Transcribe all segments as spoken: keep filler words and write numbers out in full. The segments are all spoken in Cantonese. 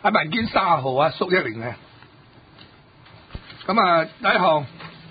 喺民建三號啊，縮一零嘅。咁啊，第一項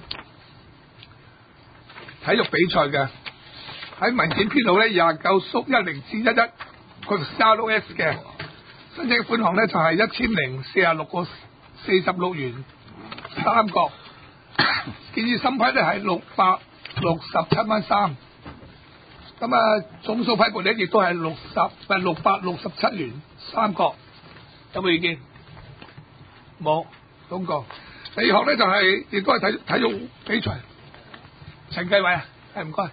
體育比賽嘅喺民建編號咧廿九縮一零至一一，佢 R O S 嘅申請款項咧就係一千零四十六個四十六元三角，建議審批咧係六百六十七蚊三。咁啊，總數批撥咧亦都係六十唔係六百六十七元三角，有冇意見？冇，通過。第二項咧就係、是、亦都係體體育比賽，陳繼偉啊，係唔該。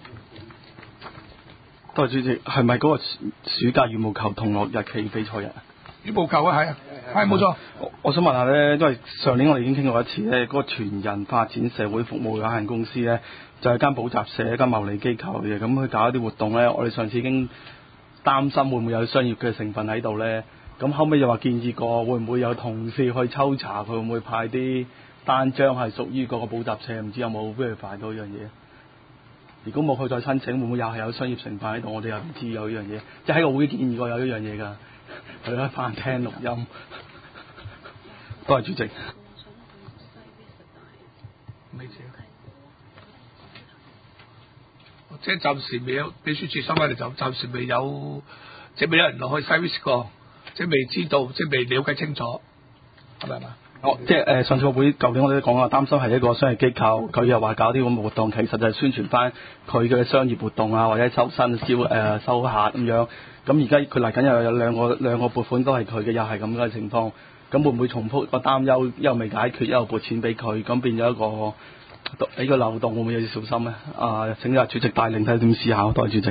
多謝主席，係咪嗰個暑假羽毛球同樂日期比賽日？ 羽毛球啊，係啊，係冇錯。 我我想問下咧，因為上年我哋已經傾過一次咧，嗰、那個全人發展社會服務有限公司咧，就係、是、間補習社、一間牟利機構嘅，咁佢搞一啲活動咧，我哋上次已經擔心會唔會有商業嘅成分喺度咧，咁後尾又話建議過，會唔會有同事去抽查，佢會唔會派啲單張係屬於嗰個補習社，唔知有冇 verify 到呢樣嘢？如果冇佢再申請，會唔會又係有商業成分喺度？我哋又唔知有呢樣嘢，即係喺個會建議過有呢樣嘢㗎。佢喺飯廳錄音，多謝主席。 未知，即係暫時未有秘書處收翻嚟，就暫時未有，即係未有人落去 service 過，即係未知道，即係未了解清楚，係咪嘛？ 哦，即係誒、呃、上次個會，舊年我哋都講啦，擔心係一個商業機構，佢又話搞啲咁嘅活動，其實就係宣傳翻佢嘅商業活動啊，或者收新招誒收客咁樣。咁而家佢嚟緊又有兩個兩個撥款都係佢嘅，又係咁嘅情況。咁會唔會重複個擔憂，又未解決，又撥錢俾佢，咁變咗一個呢個漏洞，會唔會有啲小心咧？啊，請阿主席帶領睇下點思考，多謝主席。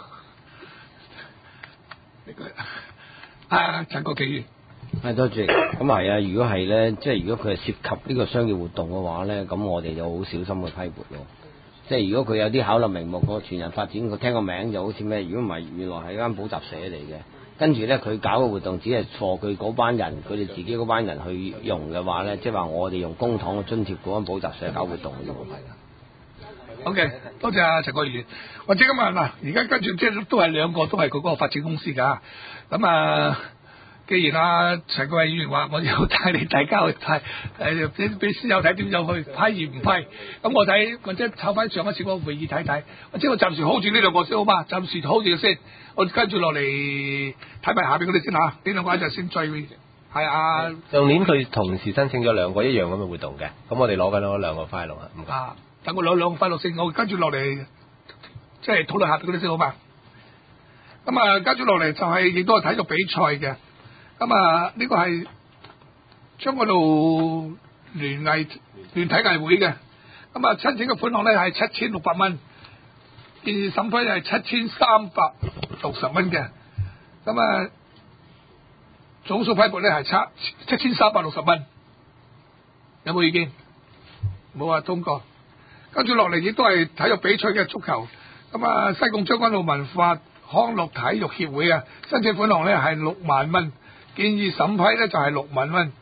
啊，陳國基議員。 係多謝，咁係啊！如果係咧，即係如果佢係涉及呢個商業活動嘅話咧，咁我哋就好小心去批撥咯。即係如果佢有啲巧立名目個全人發展，佢聽個名就好似咩？如果唔係，原來係間補習社嚟嘅。跟住咧，佢搞嘅活動只係貨佢嗰班人，佢哋自己嗰班人去用嘅話咧，即係話我哋用公帑去津貼嗰間補習社搞活動嘅喎，係啊。 O K，多謝阿陳國議員。或者咁啊嗱，而家跟住即係都係兩個都係佢嗰個發展公司㗎。咁啊。既然啊陳國偉議員話我要帶你大家去睇，誒俾俾師友睇點樣去批與唔批，咁我睇或者抄翻上一次嗰個會議睇睇，或者我暫時 hold 住呢兩個先好嘛，暫時 hold 住先，我跟住落嚟睇埋下邊嗰啲先嚇，呢兩個就先追。係啊， 上年佢同時申請咗兩個一樣咁嘅活動嘅，咁我哋攞緊嗰兩個 file 啊，唔該。 啊，等我攞兩個 file 先，我跟住落嚟即係討論下邊嗰啲先好嘛。咁啊，跟住落嚟就係亦都係體育比賽嘅。咁啊，呢個係將嗰度聯藝聯體藝會嘅，咁啊申請嘅款項咧係七千六百蚊，建議審批係七千三百六十蚊嘅，咁啊總數批撥咧係七七千三百六十蚊，有冇意見？冇啊，通過。跟住落嚟亦都係體育比賽嘅足球，咁啊西貢將軍澳文化康樂體育協會啊，申請款項咧係六萬蚊。建議審批咧就係六萬蚊，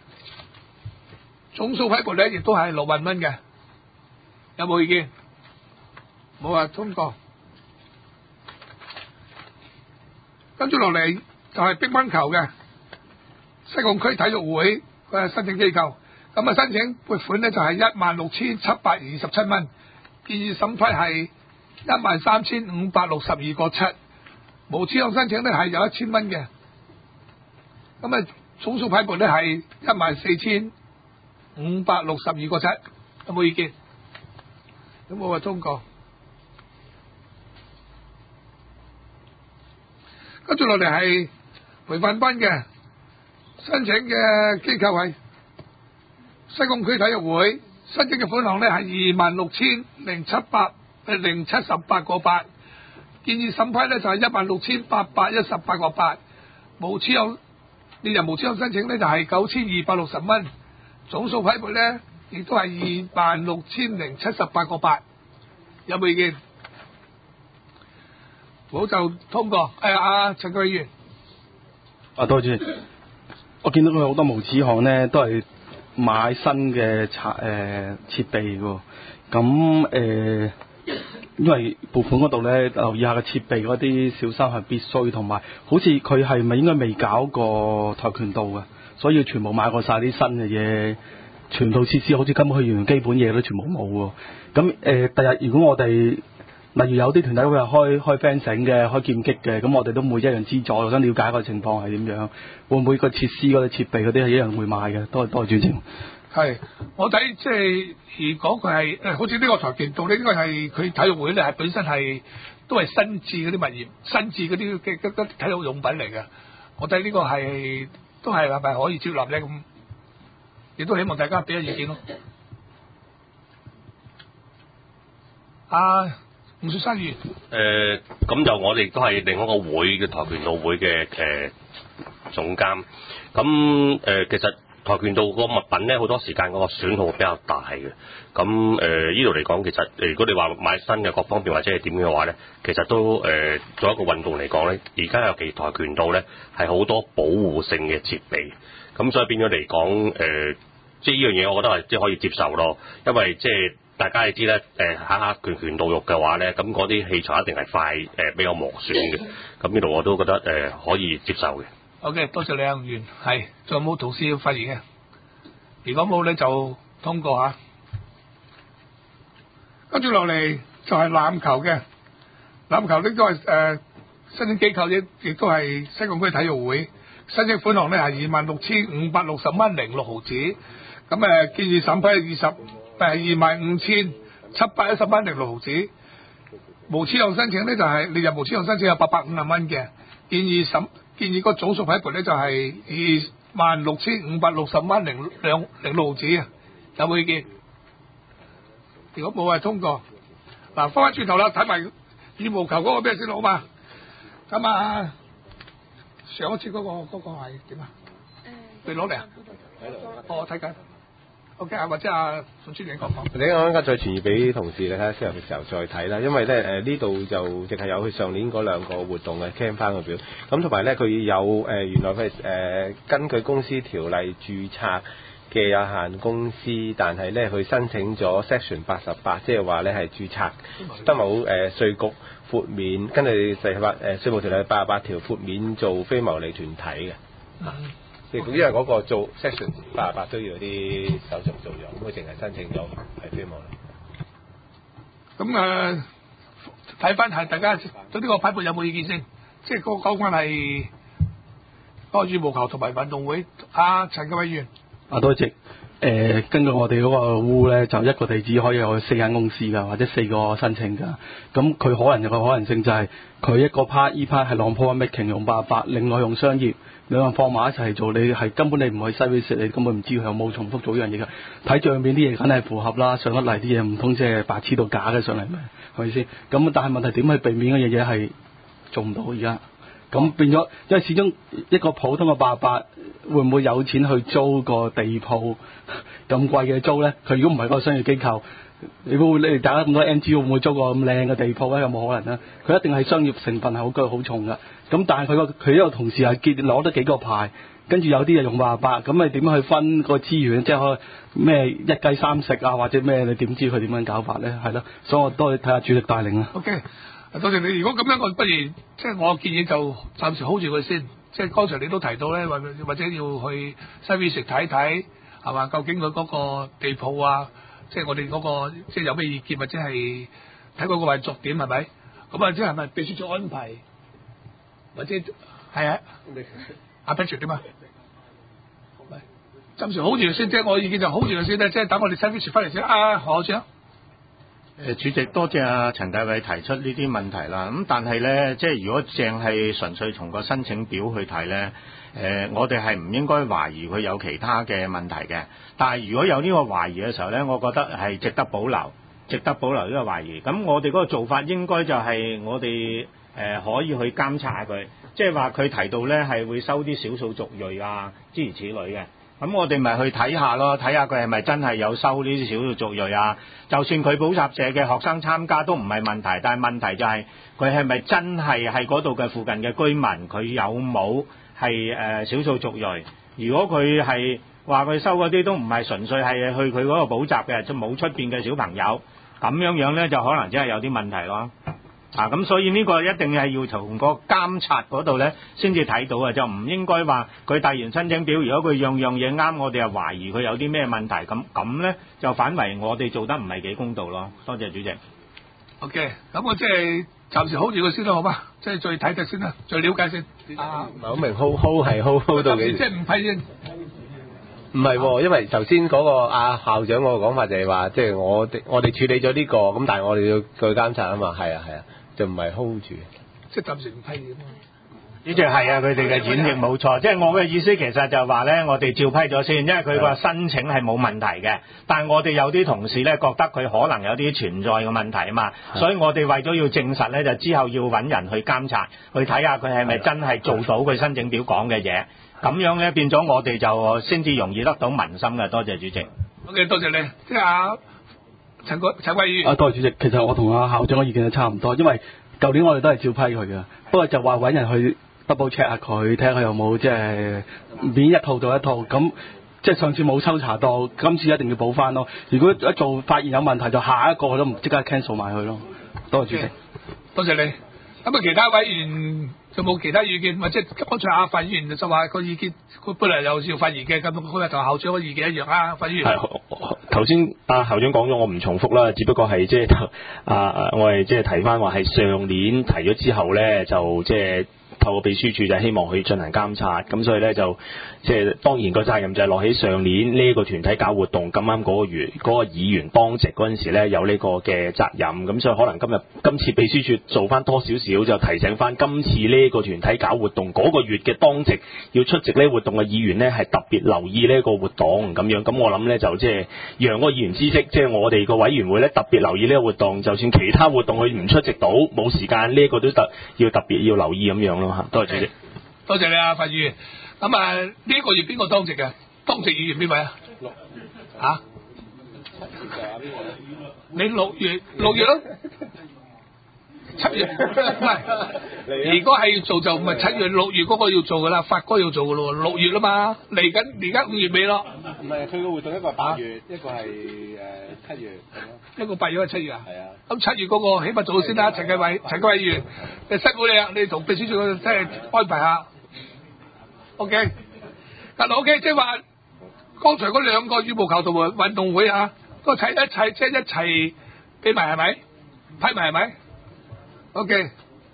總數批撥咧亦都係六萬蚊嘅，有冇意見？冇啊，通過。跟住落嚟就係乒乓球嘅西貢區體育會佢係申請機構，咁啊申請撥款咧就係一萬六千七百二十七蚊，建議審批係一萬三千五百六十二個七，無資格申請咧係有一千蚊嘅。咁啊，總數批撥咧係一萬四千五百六十二個七，有冇意見？咁我話通過。跟住落嚟係培訓班嘅申請嘅機構係西貢區體育會，申請嘅款項咧係二萬六千零七百誒零七十八個八，建議審批咧就係一萬六千八百一十八個八，無持有。你就無資格申請咧，就係九千二百六十蚊，總數批撥咧亦都係二萬六千零七十八個八，有冇意見？好就通過。誒阿陳國議員， 啊多謝，我見到佢好多無紙項咧，都係買新嘅設誒設備喎。咁誒因為撥款嗰度咧留意下個設備嗰啲小心係必須，同埋好似佢係咪應該未搞過跆拳道嘅，所以要全部買過晒啲新嘅嘢，全套設施好似根本去完基本嘢都全部冇喎。咁誒，第、呃、日如果我哋例如有啲團體會係開開 fencing 嘅、開劍擊嘅，咁我哋都每一樣資助，我想了解個情況係點樣，會唔會個設施嗰啲設備嗰啲係一樣會買嘅？多多謝主席。 係，我睇即係如果佢係誒，好似呢個跆拳道呢，應該係佢體育會咧係本身係都係新置嗰啲物業、新置嗰啲嘅嘅體育用品嚟嘅。我睇呢個係都係係咪可以接納咧？咁亦都希望大家俾下意見咯。啊，吳雪山議員。 誒，咁就我哋都係另一個會嘅跆拳道會嘅誒、呃、總監。咁誒、呃，其實跆拳道個物品咧，好多時間嗰個損耗比較大嘅。咁誒，呢度嚟講，其實如果你話買新嘅各方面或者係點嘅話咧，其實都誒、呃、做一個運動嚟講咧，而家尤其跆拳道咧係好多保護性嘅設備。咁所以變咗嚟講，誒、呃，即係呢樣嘢，我覺得係即係可以接受咯。因為即係大家係知咧，誒下下拳拳到肉嘅話咧，咁嗰啲器材一定係快誒、呃、比較磨損嘅。咁呢度我都覺得誒、呃、可以接受嘅。 OK，多謝你啊，吳員。係，仲有冇同事要發言嘅？如果冇咧，就通過嚇。跟住落嚟就係欖球嘅，欖球呢都係誒申請機構亦亦都係西貢區體育會申請款項咧係二萬六千五百六十蚊零六毫子，咁誒建議審批二十誒二萬五千七百一十蚊零六毫子，無簽項申請咧就係列入無簽項申請有八百五十蚊嘅，建議審建議個總數批撥咧就係二萬六千五百六十蚊零兩零六毫子啊，有冇意見？如果冇係通過。嗱，翻返轉頭啦，睇埋羽毛球嗰個咩先好嘛？咁啊，上一次嗰、嗰個嗰、嗰個係點啊？誒，你攞嚟啊？哦，睇緊。OK 啊，或者啊，宋主任講講。 你啱啱再傳閱俾同事，你睇下適合嘅時候再睇啦。因為咧誒呢度就淨係有佢上年嗰兩個活動嘅 cam 翻個表。咁同埋咧佢有誒、呃、原來佢係誒根據公司條例註冊嘅有限公司，但係咧佢申請咗 section 八十八，即係話咧係註冊得冇誒稅局豁免，跟住四十八誒稅務條例八十八條豁免做非牟利團體嘅。 嗯。 因為嗰個做 section 八十八都要啲手續做咗，咁佢淨係申請咗係非牟利。 咁誒睇翻係大家對呢個批撥有冇意見先？即係嗰講翻係嗰個羽毛球同埋運動會。阿陳繼偉議員。 啊，多謝。誒、呃，根據我哋嗰個 rule 咧，就一個地址可以有四間公司㗎，或者四個申請㗎。咁佢可能有個可能性就係、是、佢一個 part 依 part 係 non-profit making 用八十八，另外用商業，兩樣放埋一齊做，你係根本你唔去 service，你根本唔知佢有冇重複做呢樣嘢㗎。睇帳面啲嘢梗係符合啦，上得嚟啲嘢唔通即係白痴到假嘅上嚟咩？係咪先？咁但係問題點去避免嗰樣嘢係做唔到而家？咁變咗，因為始終一個普通嘅八十八會唔會有錢去租個地鋪咁貴嘅租咧？佢如果唔係個商業機構，你會你哋大家咁多 N G O 會唔會租個咁靚嘅地鋪咧？有冇可能咧？佢一定係商業成分係好高好重㗎。咁但係佢個佢呢個同事係結攞得幾個牌，跟住有啲就用八十八，咁你點樣去分個資源？即係咩一雞三食啊，或者咩？你點知佢點樣搞法咧？係咯，所以我都去睇下主席帶領啦。 OK。多謝你。如果咁樣，我不如即係我建議就暫時 hold 住佢先。即係剛才你都提到咧，或或者要去西邊食睇睇，係嘛？究竟佢嗰個地鋪啊，即係我哋嗰、嗰個即係有咩意見，或者係睇嗰個運作點係咪？咁啊，即係咪秘書做安排，或者係啊？阿 Patrick 點啊？暫時 hold 住佢先，即係我意見就 hold 住佢先咧，即係等我哋西邊食翻嚟先。啊，何處啊？ 誒主席，多謝阿陳大偉提出呢啲問題啦。咁但係咧，即係如果淨係純粹從個申請表去睇咧，誒、呃、我哋係唔應該懷疑佢有其他嘅問題嘅。但係如果有呢個懷疑嘅時候咧，我覺得係值得保留，值得保留呢個懷疑。咁我哋嗰個做法應該就係我哋誒、呃、可以去監察佢，即係話佢提到咧係會收啲少數族裔啊諸如此類嘅。咁我哋咪去睇下咯，睇下佢係咪真係有收呢啲少數族裔啊？就算佢補習社嘅學生參加都唔係問題，但係問題就係佢係咪真係喺嗰度嘅附近嘅居民，佢有冇係誒少數族裔？如果佢係話佢收嗰啲都唔係純粹係去佢嗰個補習嘅，就冇出邊嘅小朋友， 咁樣樣咧就可能真係有啲問題咯。啊，咁所以呢個一定係要從個監察嗰度咧先至睇到啊，就唔應該話佢遞完申請表，如果佢樣樣嘢啱，我哋又懷疑佢有啲咩問題，咁咁咧就反為我哋做得唔係幾公道咯。多謝主席。 OK，咁我即係暫時 hold 住佢先啦，好嘛？即係再睇睇先啦，再了解先。啊， 唔係好明 hold hold 係 hold hold 到幾？ 即係唔批先。 唔係喎，因為頭先嗰個阿校長嗰個講法就係話，即係我哋我哋處理咗呢個，咁但係我哋要據監察啊嘛，係啊係啊，就唔係 hold 住。 即係暫時唔批嘅嘛。 呢隻係啊，佢哋嘅演繹冇錯，即係我嘅意思其實就係話咧，我哋照批咗先，因為佢個申請係冇問題嘅，但係我哋有啲同事咧覺得佢可能有啲存在嘅問題啊嘛，所以我哋為咗要證實咧，就之後要揾人去監察，去睇下佢係咪真係做到佢申請表講嘅嘢，咁樣咧變咗我哋就先至容易得到民心嘅。多謝主席。 OK， 多謝你。即係阿陳國陳貴議員。 啊，多謝主席。其實我同阿校長嘅意見係差唔多，因為舊年我哋都係照批佢嘅，不過就話揾人去double check 下佢，睇下佢有冇即係免一套做一套，咁即係上次冇抽查到，今次一定要補翻咯。如果一做發現有問題，就下一個都唔即刻 cancel 埋佢咯。多謝主席。 多謝你。咁啊，其他委員有冇其他意見？或者剛才阿范議員就話個意見，佢本嚟有要發言嘅，咁佢日同校長嘅意見一樣啊，范議員。 係頭先阿校長講咗，我唔重複啦，只不過係即係啊，我係即係提翻話係上年提咗之後咧，就即係。透過秘書處就係希望去進行監察，咁所以咧就即係當然個責任就係落喺上年呢個團體搞活動咁啱嗰個月嗰、嗰個議員當值嗰陣時咧有呢個嘅責任，咁所以可能今日今次秘書處做翻多少少就提醒翻今次呢個團體搞活動嗰、嗰個月嘅當值要出席呢個活動嘅議員咧係特別留意呢個活動咁樣，咁我諗咧就即係讓嗰個議員知悉，即係我哋個委員會咧特別留意呢個活動，就算其他活動佢唔出席到冇時間，呢一個都特要特別要留意咁樣咯。多謝主席， 多謝你啊，范議員。咁啊，呢一個月邊個當值嘅？當值議員邊位啊？六月啊？你六月六月咯？七月唔係，如果係要做就唔係七月，六月嗰個要做噶啦，發哥要做噶咯，六月啦嘛，嚟緊而家五月尾咯。 唔係，佢個活動一個係八月，一個係誒七月咁咯。 一個八月，一個七月啊？係啊。咁七月嗰個起碼做咗先啦，陳繼偉、陳繼偉議員，你辛苦你啊，你同秘書處即係安排下。OK，嗱 OK，即係話剛才嗰兩個羽毛球同埋運動會啊，都齊一齊即係一齊俾埋係咪？批埋係咪？OK，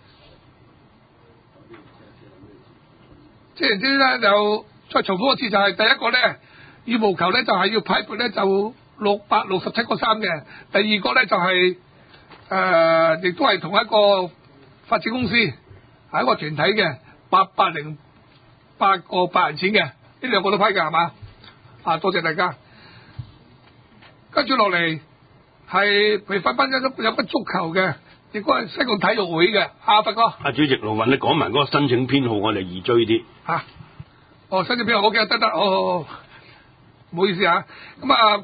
即係之咧就再重複一次，就係第一個咧羽毛球咧就係要批撥咧就六百六十七個三嘅，第二個咧就係誒亦都係同一個發展公司係一個團體嘅八百零八個八人錢嘅，呢兩個都批嘅係嘛？啊，多謝大家。跟住落嚟係培訓班有有乜足球嘅。亦都係西貢體育會嘅，阿發哥。 阿主席盧雲，你講埋嗰個申請編號，我哋易追啲。嚇、啊！ 哦，申請編號 OK，得得，哦，唔好意思嚇。咁啊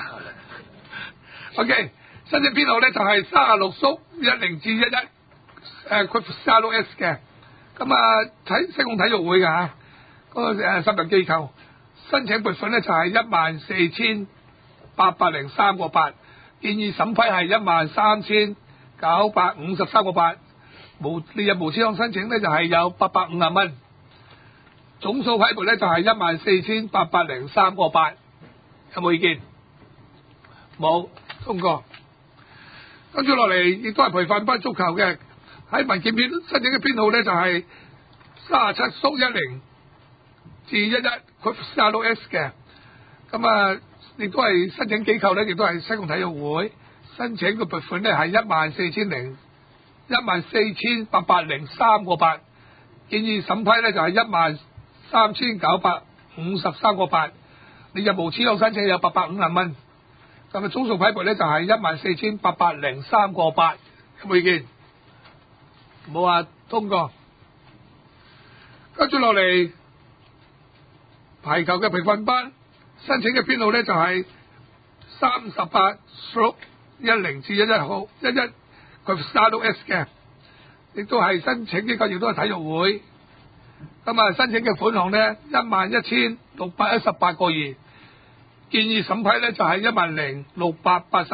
，OK， 申請編號咧就係三十六縮一零至一一，誒，佢三十六 S 嘅。咁啊，睇西貢體育會嘅嚇，嗰、那個誒私人機構申請撥款咧就係一萬四千八百零三個八，建議審批係一萬三千九百五十三個八，無列入無簽項申請咧就係有八百五十蚊，總數批撥咧就係一萬四千八百零三個八，有冇意見？冇，通過。跟住落嚟亦都係培訓班足球嘅，喺文件片申請嘅編號咧就係三十七縮一零至一一，佢三十六 S 嘅，咁啊亦都係申請機構咧，亦都係西貢體育會。申請嘅撥款咧係一萬四千零一萬四千八百零三個八，建議審批咧就係一萬三千九百五十三個八，你入無簽項申請有八百五十蚊，咁啊總數批撥咧就係一萬四千八百零三個八，有冇意見？冇話通過。跟住落嚟排球嘅培訓班申請嘅編號咧就係三十八縮一零至一一號一一，佢三六 S 嘅，亦都係申請機構，亦都係體育會。咁啊，申請嘅款項咧一萬一千六百一十八個二，建議審批咧就係一萬零六百八十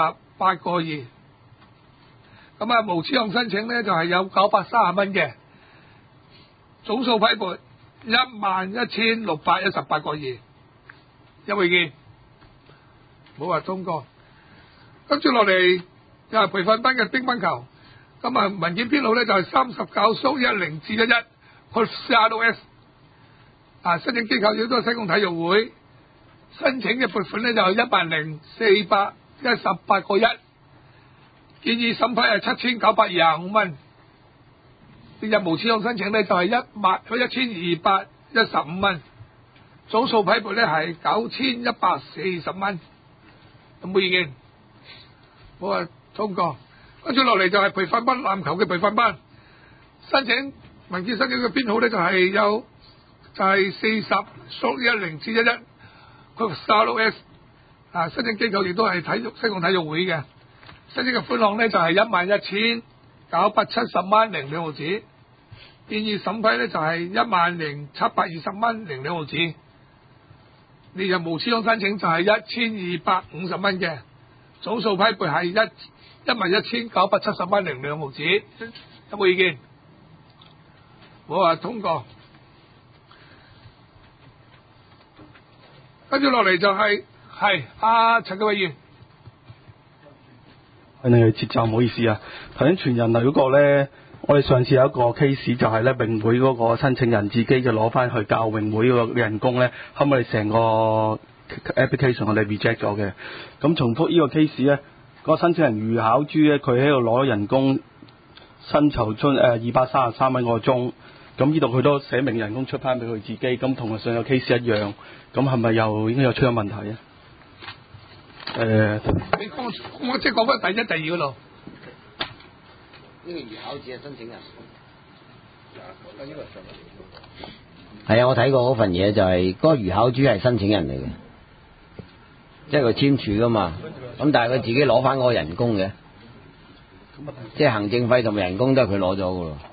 八個二。咁啊，無此項申請咧就係、是、有九百三十蚊嘅，總數批撥一萬一千六百一十八個二。有冇意見？冇話通過。跟住落嚟又係培訓班嘅乒乓球。咁啊，文件編號咧就係三十九蘇一零至一一 Perseus 啊，申請機構亦都係西貢體育會，申請嘅撥款咧就係一萬零四百一十八個一，建議審批係七千九百二十五蚊。呢日無此項申請咧就係一萬一千二百一十五蚊，總數批撥咧係九千一百四十蚊。有冇意見？冇話通過。跟住落嚟就係培訓班籃球嘅培訓班，申請文件申請嘅編號咧就係有就係四十蘇一零至一一，佢 S R O S 啊，申請機構亦都係體育西貢體育會嘅，申請嘅款項咧就係一萬一千九百七十蚊零兩毫子，建議審批咧就係一萬零七百二十蚊零兩毫子。列入無此項申請就係一千二百五十蚊嘅，總數批撥係一一萬一千九百七十蚊零兩毫子。有冇意見？冇話通過。跟住落嚟就係係阿陳繼偉議員。 你嘅節奏唔好意思啊，頭先全人類嗰個咧，我哋上次有一個 case 就係咧泳會嗰個申請人自己就攞翻去教泳會嗰個人工咧，後尾成個 application 我哋 reject 咗嘅。咁重複呢個 case 咧，個申請人余巧珠咧，佢喺度攞人工薪酬津誒二百三十三蚊個鐘，咁呢度佢都寫明人工出翻俾佢自己，咁同上個 case 一樣，咁係咪又應該有出咗問題啊？誒、呃， 你講我即係講翻第一、第二嗰度。 呢個余巧珠係申請人。係啊，我睇過嗰份嘢就係、是、嗰、那個余巧珠係申請人嚟嘅，即係佢簽署噶嘛。咁但係佢自己攞翻嗰個人工嘅，即係行政費同埋人工都係佢攞咗噶咯。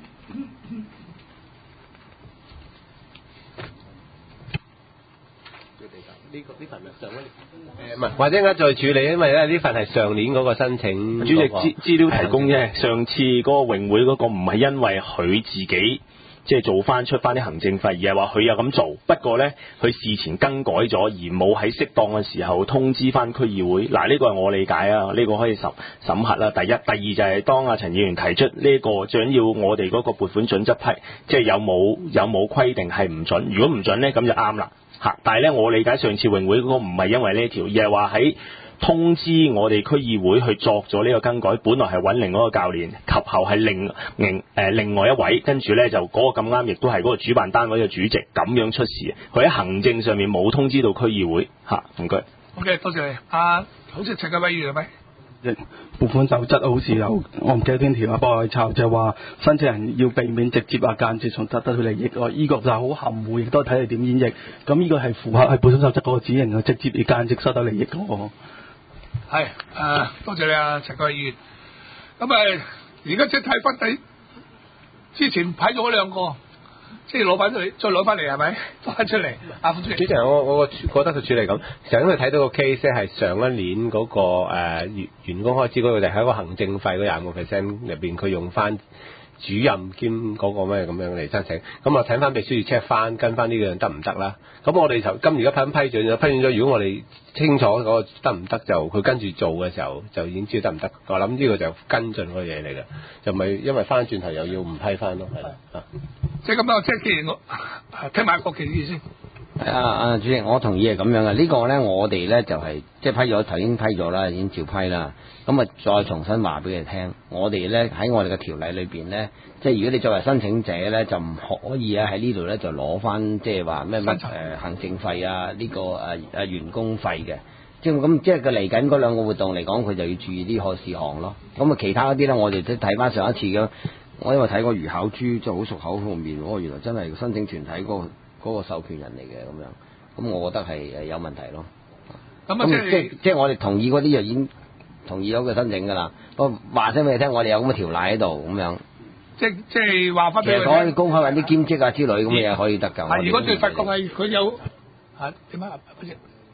呢個呢份咪上一年誒唔係，或者陣間再處理，因為咧呢份係上年嗰個申請、那個。 主席資資料提供啫，上次嗰個泳會嗰個唔係因為佢自己即係做翻出翻啲行政費，而係話佢有咁做。不過咧，佢事前更改咗，而冇喺適當嘅時候通知翻區議會。嗱，呢個係我理解啊，呢、這個可以審審核啦。第一、第二就係當阿陳議員提出呢、這個，最緊要我哋嗰個撥款準則批，即係有冇有冇規定係唔準。如果唔準咧，咁就啱啦。嚇！但係咧，我理解上次泳會嗰個唔係因為呢一條，而係話喺通知我哋區議會去作咗呢個更改，本來係揾另外一個教練，及後係另另誒另外一位，跟住咧就嗰個咁啱，亦都係嗰個主辦單位嘅主席咁樣出事，佢喺行政上面冇通知到區議會嚇。唔該。 OK，多謝你。啊，好似陳繼偉議員係咪？ 撥款守則好似有，我唔記得邊條啊，幫我去抄，就係話申請人要避免直接啊間接從得得佢利益。哦，依、這個就係好含糊，亦都睇你點演繹。咁呢個係符合係撥款守則嗰個指引嘅，直接而間接收得利益嗰個。 係，誒、呃，多謝你啊，陳繼偉議員。咁誒，而家即係睇翻底，之前批咗嗰兩個。即係攞翻出嚟，再攞翻嚟係咪？攞翻出嚟，阿副主席。主席， 我我覺得佢處理咁，成日因為睇到個 case 係上一年嗰、那個誒、呃、員員工開支嗰個就喺個行政費嗰廿五個 percent 入邊，佢用翻主任兼嗰個咩咁樣嚟申請。咁啊睇翻秘書要 check 翻，跟翻呢樣得唔得啦？咁我哋就今而家批批准咗，批准咗。如果我哋清楚嗰個得唔得，就佢跟住做嘅時候就已經知道得唔得。我諗呢個就跟進嗰個嘢嚟嘅，就咪因為翻轉頭又要唔批翻咯，係啦啊。 即係咁樣，即係既然我聽埋國旗意先。 啊啊，主席，我同意係咁樣嘅。這個、呢個咧，我哋咧就係、是、即係批咗，頭先批咗啦，已經照批啦。咁啊，再重新話俾你聽，我哋咧喺我哋嘅條例裏邊咧，即係如果你作為申請者咧，就唔可以啊喺呢度咧就攞翻即係話咩乜誒行政費啊呢、這個誒誒、啊、員工費嘅。即係咁，即係佢嚟緊嗰兩個活動嚟講，佢就要注意呢個事項咯。咁啊，其他嗰啲咧，我哋都睇翻上一次嘅。我因為睇過余巧珠就好熟口方面，哦，原來真係申請團體嗰、嗰個嗰個授權人嚟嘅咁樣，咁我覺得係誒有問題咯。咁啊，即係即係我哋同意嗰啲就已經同意咗佢申請㗎啦。不過話聲俾你聽，我哋有咁嘅條例喺度咁樣。 即即係話翻俾佢聽。其實可以公開揾啲兼職啊之類咁嘅嘢可以得㗎。係，如果對發覺係佢有嚇點啊？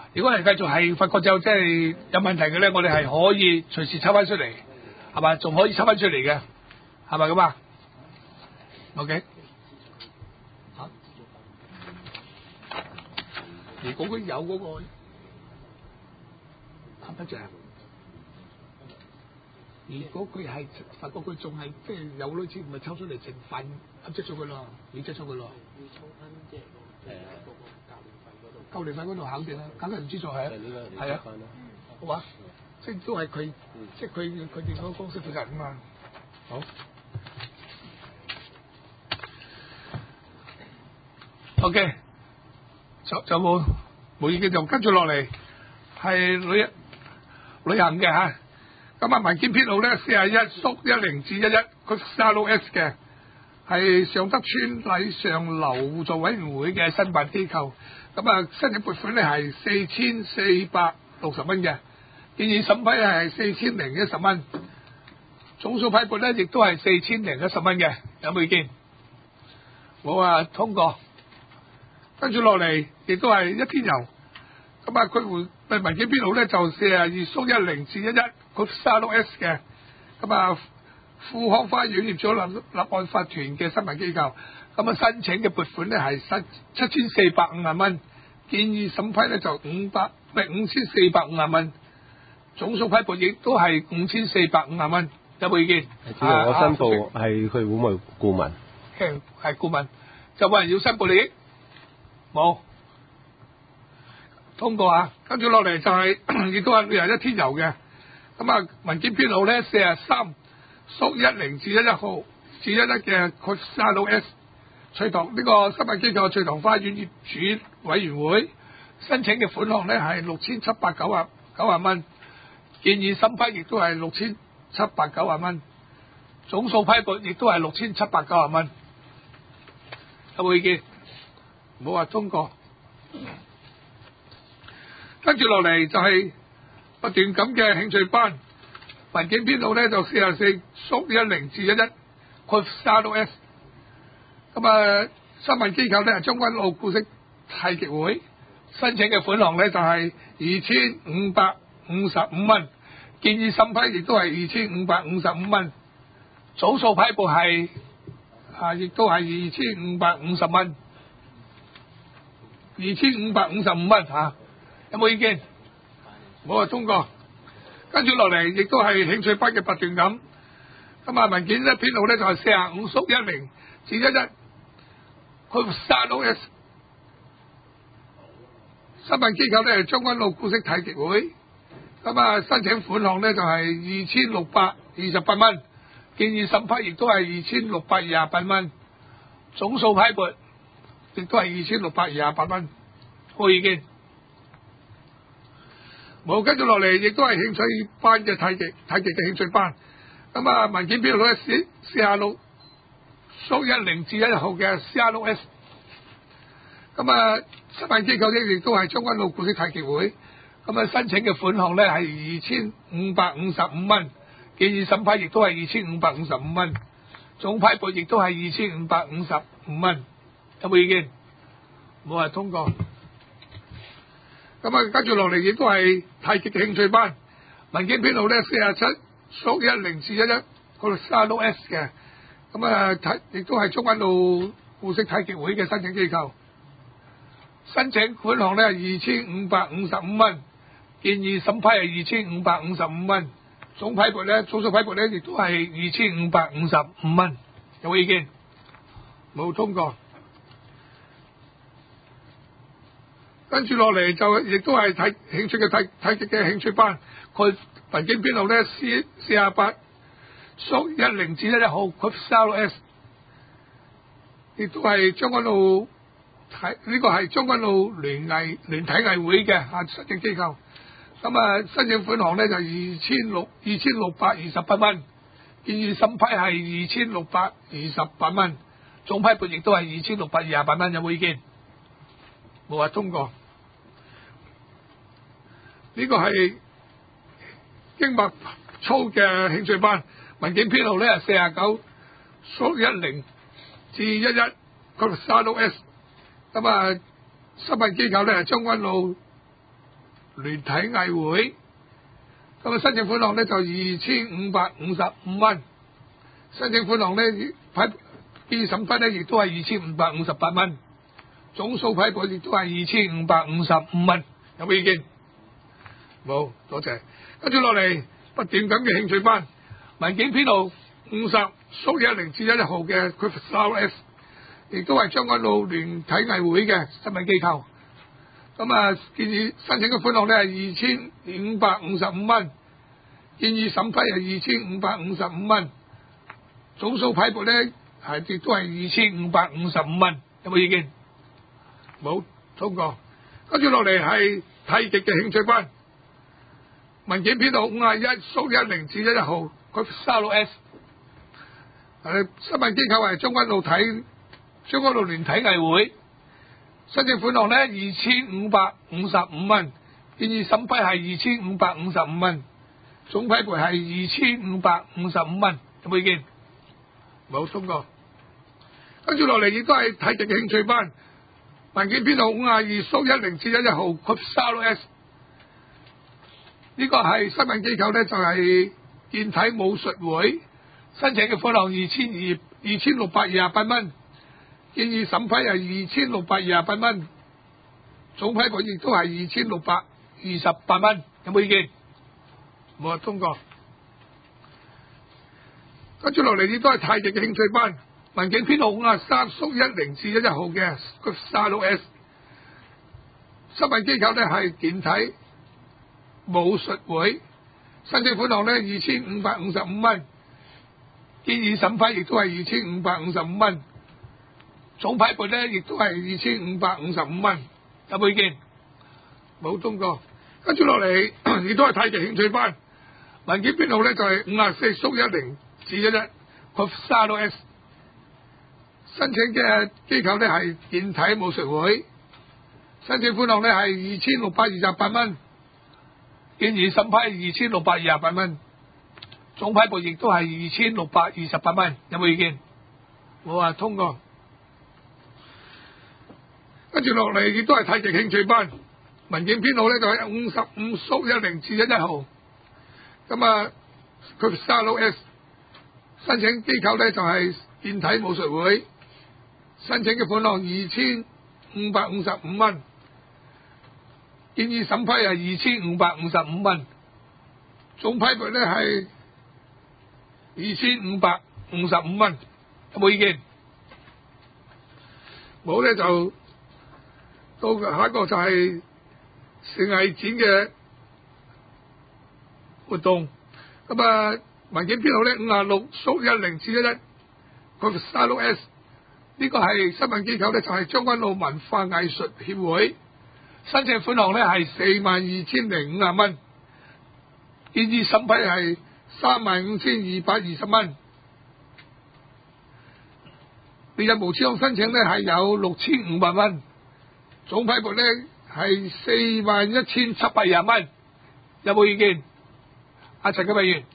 如果係繼續係發覺就即係有問題嘅咧，我哋係可以隨時抽翻出嚟，係嘛？仲可以抽翻出嚟嘅，係咪咁啊 ？OK。嚇？如果佢有嗰、個合得著，如果佢係發覺佢仲係即係有類似，咪抽出嚟成份合質咗佢咯，你質咗佢咯。要抽翻即係誒嗰個教練費嗰度肯定啦，梗係唔知做係啊，係啊，好啊，即係都係佢，即係佢佢哋嗰個公司負責人啊嘛。好。OK，就就冇冇意見就跟住落嚟係旅旅行嘅嚇。咁啊，文件編號咧四廿一縮一零至一一，佢三六 S 嘅係尚德邨禮上樓互助委員會嘅申辦機構。咁啊，申請撥款咧係四千四百六十蚊嘅，建議審批係四千零一十蚊，總數批撥咧亦都係四千零一十蚊嘅，有冇意見？冇啊，通過。跟住落嚟亦都係一天遊。咁啊，佢會文件編號咧就四廿二縮一零至一一，佢三六 S 嘅。咁啊，富康花園業主立立案法團嘅新聞機構。咁啊，申請嘅撥款咧係七七千四百五十蚊，建議審批咧就五百唔係五千四百五十蚊，總數批撥亦都係五千四百五十蚊，有冇意見？ 主要我申報係佢會唔會顧問？ 係係顧問，就冇人要申報利益，冇通過啊！跟住落嚟就係、是、亦都係旅遊一天遊嘅，咁啊文件編號咧四十三縮一零至一一號至一一嘅佢三六 S。翠塘呢、這個新聞機構翠塘花園業主委員會申請嘅款項咧係六千七百九十九十蚊，建議審批亦都係六千七百九十蚊，總數批撥亦都係六千七百九十蚊，有冇意見？冇話通過。跟住落嚟就係不斷咁嘅興趣班，文件編號咧就四十四縮一零至一一，佢三六 S。咁啊，新聞機構咧係將軍澳故式太極會申請嘅款項咧就係二千五百五十五蚊，建議審批亦都係二千五百五十五蚊，總數批撥係啊，亦都係二千五百五十蚊，二千五百五十五蚊嚇，有冇意見？冇啊，通過。跟住落嚟亦都係興趣班嘅不斷咁，咁啊文件咧編號咧就係四十五縮一零至一一。佢三六 S 新聞機構咧係將軍澳故式太極會，咁啊申請款項咧就係二千六百二十八蚊，建議審批亦都係二千六百二十八蚊，總數批撥亦都係二千六百二十八蚊，冇意見。冇，跟住落嚟亦都係興趣班嘅太極太極嘅興趣班，咁啊文件編號咧四四廿六。縮一零至一號嘅 C R 六 S， 咁啊新聞機構咧亦都係將軍澳故式太極會，咁啊申請嘅款項咧係二千五百五十五蚊，建議審批亦都係二千五百五十五蚊，總批撥亦都係二千五百五十五蚊，有冇意見？冇話通過。咁啊跟住落嚟亦都係太極嘅興趣班，文件編號咧四廿七縮一零至一一，嗰度 C R 六 S 嘅。咁啊，睇亦都係將軍澳故式太極會嘅申請機構，申請款項咧係二千五百五十五蚊，建議審批係二千五百五十五蚊，總批撥咧總數批撥咧亦都係二千五百五十五蚊，有冇意見？冇通過。跟住落嚟就亦都係睇興趣嘅太太極嘅興趣班，佢文件編號咧 C 四廿八。縮一零至一一號，佢三六 S， 亦都係將軍澳體呢個係將軍澳聯藝聯體藝會嘅啊申請機構，咁啊申請款項咧就二千六二千六百二十八蚊，建議審批係二千六百二十八蚊，總批撥亦都係二千六百二十八蚊，有冇意見？冇話通過。呢、這個係經脈操嘅興趣班。文件編號咧係四廿九縮一零至一一，佢三六 S， 咁啊新聞機構咧係將軍澳聯體藝會，咁啊申請款項咧就二千五百五十五蚊，申請款項咧批建議審批咧亦都係二千五百五十八蚊，總數批撥亦都係二千五百五十五蚊，有冇意見？冇，多謝。跟住落嚟不點咁嘅興趣班，文件編號五十蘇一零至一一號嘅 Griffith S， 亦都係將軍澳聯體藝會嘅新聞機構。咁啊，建議申請嘅款項咧係二千五百五十五蚊，建議審批係二千五百五十五蚊，總數批撥咧係亦都係二千五百五十五蚊，有冇意見？冇，通過。跟住落嚟係太極嘅興趣班，文件編號五十一蘇一零至一一號，佢三六 S， 誒新聞機構係將軍澳體將軍澳聯體藝會。申請款項咧二千五百五十五蚊，建議審批係二千五百五十五蚊，總批撥係二千五百五十五蚊，有冇意見？冇，通過。跟住落嚟亦都係太極嘅興趣班，文件編號五十二蘇一零至一一號 Group 三六 S， 呢個係新聞機構咧就係健體武術會，申請嘅款項二千二二千六百二十八蚊。建議審批係二千六百二十八蚊，總批撥亦都係二千六百二十八蚊，有冇意見？冇，通過。跟住落嚟亦都係太極嘅興趣班，文件編號五十三蘇一零至一一號嘅三六 S， 新聞機構咧係健體武術會，申請款項咧二千五百五十五蚊，建議審批亦都係二千五百五十五蚊。總批撥咧，亦都係二千五百五十五蚊，有冇意見？冇，通過。跟住落嚟，亦都係太極興趣班，文件編號咧就係五十四蘇一零至一一，佢三六 S， 申請嘅機構咧係健體武術會，申請款項咧係二千六百二十八蚊，建議審批二千六百二十八蚊，總批撥亦都係二千六百二十八蚊，有冇意見？冇啊，通過。跟住落嚟亦都係太極興趣班，文件編號咧就係五十五蘇一零至一一號，咁啊佢三六 S， 申請機構咧就係健體武術會，申請嘅款項二千五百五十五蚊，建議審批係二千五百五十五蚊，總批撥咧係二千五百五十五蚊，有冇意見？冇咧就。到下一個就係成藝展嘅活動，咁啊文件編號咧五十六蘇一零至一一，佢三六 S， 呢個係新聞機構咧就係將軍澳文化藝術協會，申請款項咧係四萬二千零五十蚊，建議審批係三萬五千二百二十蚊，你有無簽申請咧係有六千五百蚊。總批撥咧係四萬一千七百廿蚊，有冇意見？阿陳嘅委員，誒、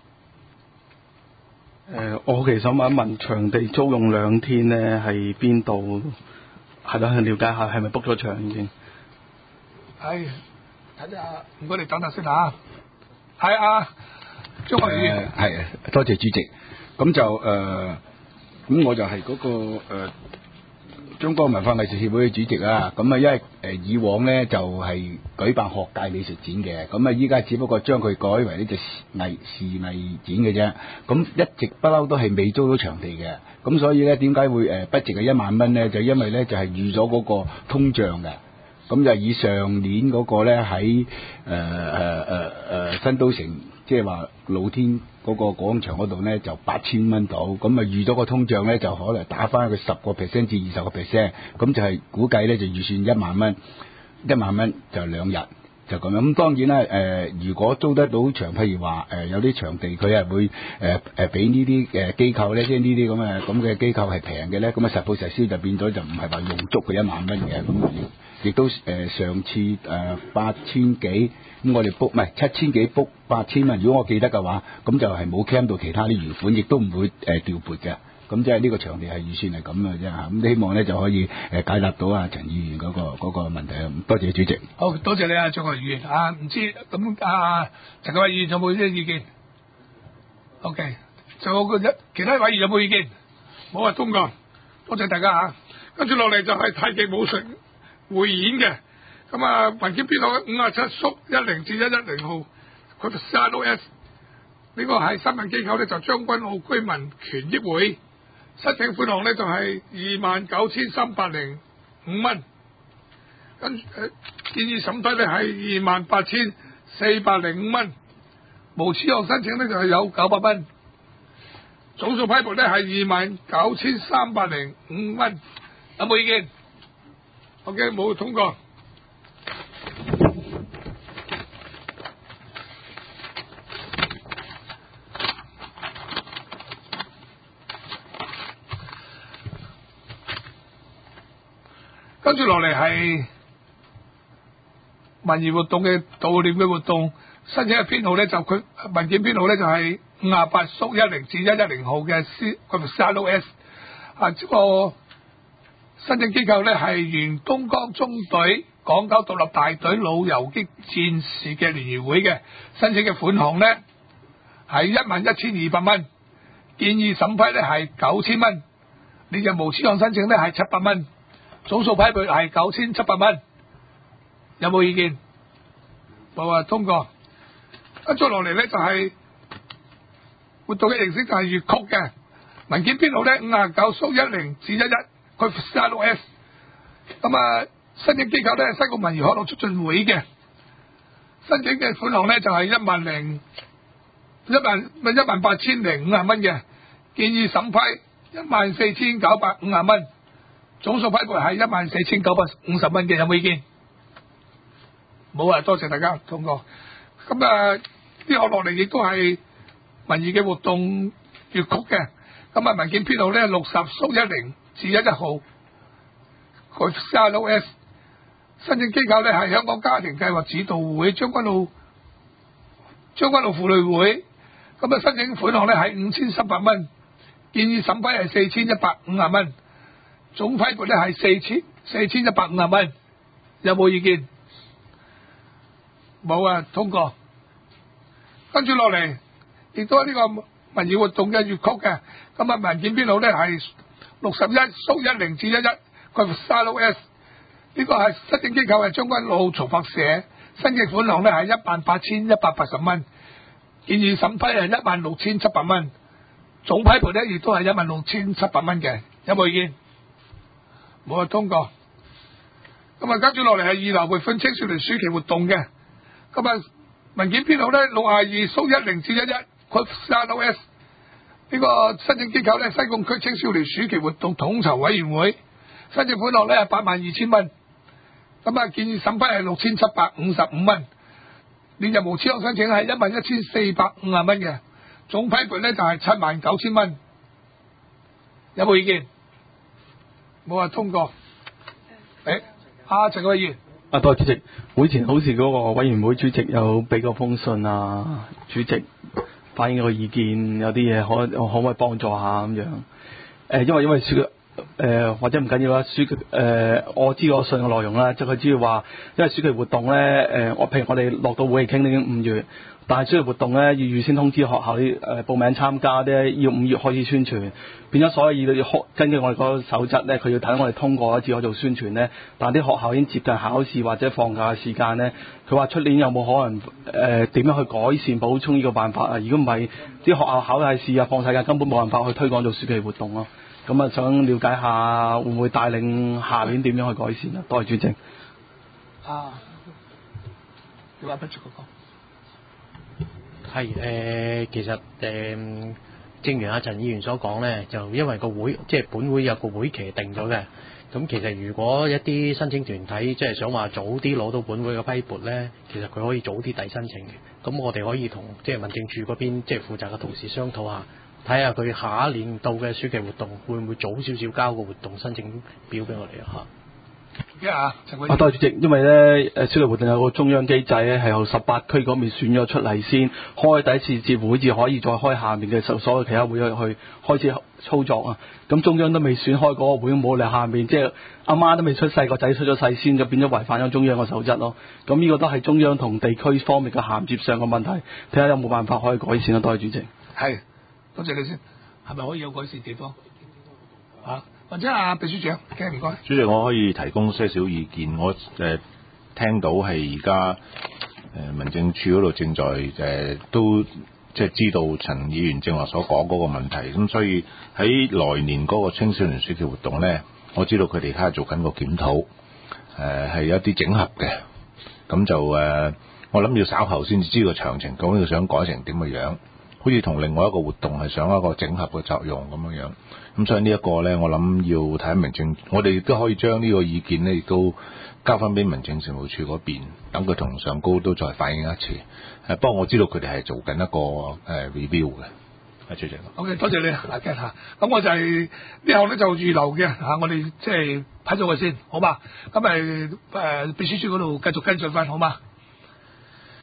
呃，我其實想問一問，場地租用兩天咧係邊度？係咯，去了解下係咪 book 咗場已經？ 係睇下，唔該你等下先嚇。係啊，張學義， 係、呃、多謝主席。咁就誒，咁、呃、我就係嗰、那個誒。呃中國文化藝術協會嘅主席啦，咁啊，因為誒以往咧就係、是、舉辦學界美術展嘅，咁啊依家只不過將佢改為呢隻藝視藝展嘅啫，咁一直不嬲都係未租到場地嘅，咁所以咧點解會誒不值係一萬蚊咧？就因為咧就係預咗嗰個通脹嘅，咁就以上年嗰個咧喺誒誒誒誒新都城，即係話露天嗰個廣場嗰度咧就八千蚊到，咁啊預咗個通脹咧就可能打翻佢十個 percent 至二十個 percent，咁就係估計咧就預算一萬蚊，一萬蚊就兩日就咁樣。咁當然啦，誒、呃、如果租得到場，譬如話誒、呃、有啲場地佢係會誒誒俾呢啲誒機構咧，即係呢啲咁嘅咁嘅機構係平嘅咧，咁啊實報實銷就變咗就唔係話用足佢一萬蚊嘅，咁亦都誒、呃、上次誒八千幾。咁我哋 book 唔係七千幾 book 八千蚊，如果我記得嘅話，咁就係冇 claim 到其他啲餘款，亦都唔會誒調撥嘅。 咁即係呢個場地係預算係咁嘅啫嚇。咁希望咧就可以誒解答到啊陳議員嗰、個嗰、個問題啊。多謝主席。 好多謝你啊，張國議員啊，唔知咁啊陳國議員有冇啲意見 ？OK，仲有個一其他委員有冇意見？冇啊，通過。多謝大家嚇。跟住落嚟就係太極武術匯演嘅。咁啊，文件編號五啊七縮一零至一一零號，佢就 C L S 呢個係新聞機構咧，就將軍澳居民權益會申請款項咧就係二萬九千三百零五蚊，跟住誒建議審批咧係二萬八千四百零五蚊，無此項申請咧就係有九百蚊，總數批撥咧係二萬九千三百零五蚊，有冇意見 ？OK， 冇通過。跟住落嚟係文娛活動嘅悼念嘅活動，申請嘅編號咧就佢文件編號咧就係五啊八縮一零至一一零號嘅 C 佢咪 C L S 啊，呢個申請機構咧係原東江中隊港九獨立大隊老游擊戰士嘅聯誼會嘅，申請嘅款項咧係一萬一千二百蚊，建議審批咧係九千蚊，你就無此項申請咧係七百蚊。總數批撥係九千七百蚊，有冇意見？冇啊，通過。跟住落嚟咧就係、是、活動嘅形式就係粵曲嘅，文件編號咧五啊九縮一零至一一，佢 C L S。咁啊，申請機構咧係西貢文娛康樂促進會嘅，申請嘅款項咧就係一萬零一萬咪一萬八千零五十蚊嘅，建議審批一萬四千九百五十蚊。總數批撥係一萬四千九百五十蚊嘅，有冇意見？冇啊，多謝大家通過。咁啊，呢項落嚟亦都係文娛嘅活動粵曲嘅。咁啊，文件編號咧六十縮一零至一一號，佢 C L S 申請機構咧係香港家庭計劃指導會將軍澳將軍澳婦女會。咁啊，申請款項咧係五千三百蚊，建議審批係四千一百五十蚊。總批撥咧係四千四千一百五十蚊，有冇意見？冇啊，通過。跟住落嚟，亦都係呢個文娛活動嘅粵曲嘅。咁啊，文件編號咧係六十一縮一零至一一，佢 C L S 呢個係申請機構係將軍澳曹柏社，申請款項咧係一萬八千一百八十蚊，建議審批係一萬六千七百蚊，總批撥咧亦都係一萬六千七百蚊嘅，有冇意見？冇啊，通過。咁啊，跟住落嚟係二流培訓青少年暑期活動嘅。咁啊，文件編號咧六啊二縮一零至一一，佢 C L S 呢個申請機構咧西貢區青少年暑期活動統籌委員會，申請款項咧係八萬二千蚊。咁啊，建議審批係六千七百五十五蚊。連日無此項申請係一萬一千四百五十蚊嘅，總批撥咧就係七萬九千蚊。有冇意見？冇話通過。誒，阿陳國議員。 啊，多謝主席。會前好似嗰個委員會主席有俾個封信啊，主席反映個意見，有啲嘢可可唔可以幫助下咁樣？誒、呃，因為因為書誒、呃、或者唔緊要啦，書誒、呃、我知個信嘅內容啦，即係佢主要話，因為暑期活動咧誒，我、呃、譬如我哋落到會嚟傾已經五月。但係暑期活動咧，要預先通知學校啲誒、呃、報名參加咧，要五月開始宣傳，變咗所有嘢都要根據我哋嗰個守則咧，佢要睇我哋通過一次可做宣傳咧。但係啲學校已經接近考試或者放假嘅時間咧，佢話出年有冇可能誒點、呃、樣去改善補充呢個辦法啊？如果唔係，啲學校考晒試啊放晒假，根本冇辦法去推廣做暑期活動咯。咁啊，想了解下會唔會帶領下年點樣去改善啊？多謝主席。 啊，你話不足嗰個。 係誒、呃，其實誒、呃，正如阿陳議員所講咧，就因為個會即係本會有個會期定咗嘅，咁其實如果一啲申請團體即係想話早啲攞到本會嘅批撥咧，其實佢可以早啲遞申請嘅。咁我哋可以同即係民政處嗰邊即係負責嘅同事商討下，睇下佢下一年度嘅暑期活動會唔會早少少交個活動申請表俾我哋啊嚇。 嘅啊，陳偉。 啊，多謝主席，因為咧誒消極活動有個中央機制咧，係由十八區嗰邊選咗出嚟先，開第一次節會至可以再開下面嘅所所有其他會去去開始操作啊。咁中央都未選開嗰個會，冇嚟下面即係阿媽都未出世，個仔出咗世先，就變咗違反咗中央嘅守則咯。咁呢個都係中央同地區方面嘅銜接上嘅問題，睇下有冇辦法可以改善啦。多謝主席。 係，多謝你先，係咪可以有改善地方？啊，或者阿秘書長，嘅唔該。 主席，我可以提供些少意見。我誒、呃、聽到係而家誒民政處嗰度正在誒、呃、都即係知道陳議員正話所講嗰個問題，咁所以喺來年嗰個青少年暑期活動咧，我知道佢哋睇下做緊個檢討，誒、呃、係有啲整合嘅，咁就誒、呃、我諗要稍後先至知個詳情，究竟佢想改成點嘅樣，好似同另外一個活動係想一個整合嘅作用咁樣樣。咁所以呢一個咧，我諗要睇下民政，我哋亦都可以將呢個意見咧，亦都交翻俾民政事務處嗰邊，等佢同上高都再反映一次。誒，不過我知道佢哋係做緊一個誒、呃、review 嘅。係主席。 OK， 多謝你，阿 Ken 嚇。咁我就係呢項咧就預留嘅嚇，我哋即係睇咗佢先，好嘛？咁咪誒秘書處嗰度繼續跟進翻，好嘛？